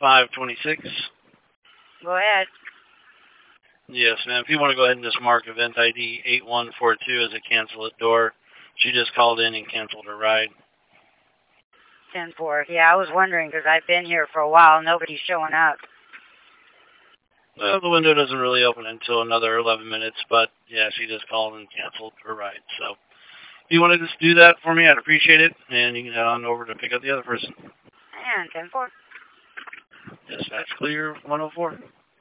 526. Go ahead. Yes, ma'am. If you want to go ahead and just mark event ID 8142 as a cancel at door. She just called in and canceled her ride. 10-4. Yeah, I was wondering because I've been here for a while. Nobody's showing up. Well, the window doesn't really open until another 11 minutes, but yeah, she just called and canceled her ride. So if you want to just do that for me, I'd appreciate it, and you can head on over to pick up the other person. And 10-4. Yes, that's clear, 104.